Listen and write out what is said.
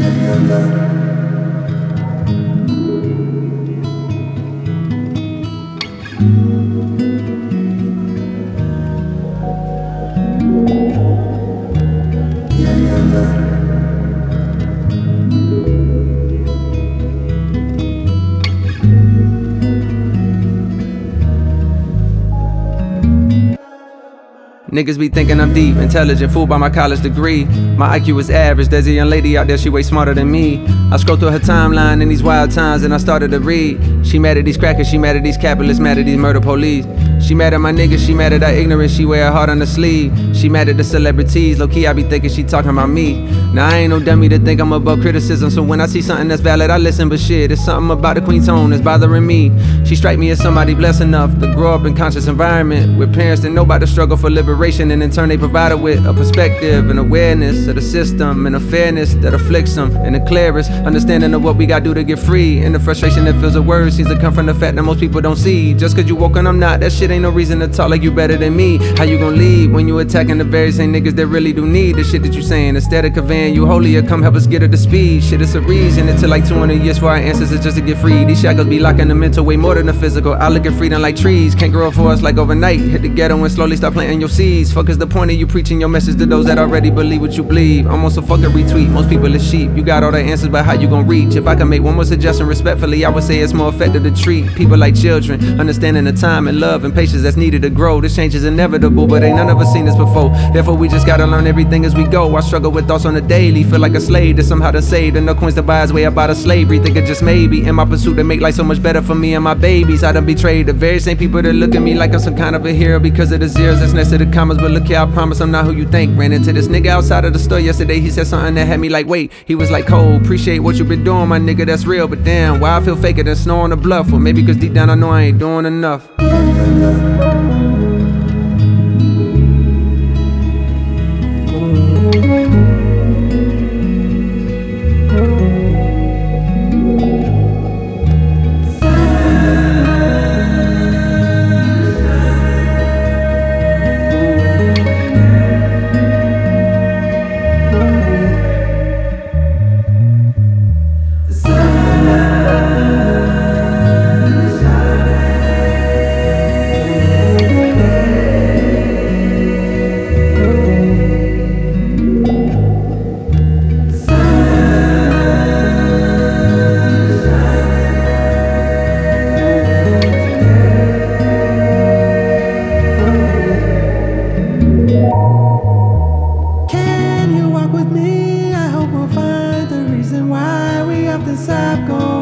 Niggas be thinking I'm deep, intelligent, fooled by my college degree. My IQ is average, there's a young lady out there, she way smarter than me. I scroll through her timeline in these wild times and I started to read. She mad at these crackers, she mad at these capitalists, mad at these murder police. She mad at my niggas, she mad at our ignorance, she wear her heart on the sleeve. She mad at the celebrities, low key I be thinking she talking about me. Now I ain't no dummy to think I'm above criticism, so when I see something that's valid I listen, but shit, it's something about the queen tone that's bothering me. She strike me as somebody blessed enough to grow up in conscious environment with parents that know about the struggle for liberation, and in turn they provide her with a perspective and awareness of the system and a fairness that afflicts them, and the clearest understanding of what we gotta do to get free, and the frustration that fills the words seems to come from the fact that most people don't see. Just cause you woke and I'm not, that shit ain't no reason to talk like you better than me. How you gon' lead when you attacking the very same niggas that really do need the shit that you saying? Instead of conveying you holier, come help us get her to speed. Shit, it's a reason it took like 200 years for our ancestors just to get free. These shackles be locking the mental way more than the physical. I look at freedom like trees, can't grow for us like overnight. Hit the ghetto and slowly start planting your seeds. Fuck is the point of you preaching your message to those that already believe what you believe? Almost a fucking retweet, most people is sheep. You got all the answers, but how you gon' reach? If I can make one more suggestion respectfully, I would say it's more effective to treat people like children, understanding the time and love and patience that's needed to grow. This change is inevitable, but ain't none of us seen this before. Therefore we just gotta learn everything as we go. I struggle with thoughts on the daily, feel like a slave that's somehow to save, and no coins to buy his way up out of slavery. Think it just maybe in my pursuit to make life so much better for me and my babies. I done betrayed the very same people that look at me like I'm some kind of a hero because of the zeros that's next to the commas. But look here, I promise I'm not who you think. Ran into this nigga outside of the store yesterday, he said something that had me like, wait. He was like, Cole, appreciate what you been doing, my nigga, that's real. But damn, why I feel faker than snow on the bluff? Or maybe cause deep down I know I ain't doing enough. Can you walk with me? I hope we'll find the reason why we often stop going.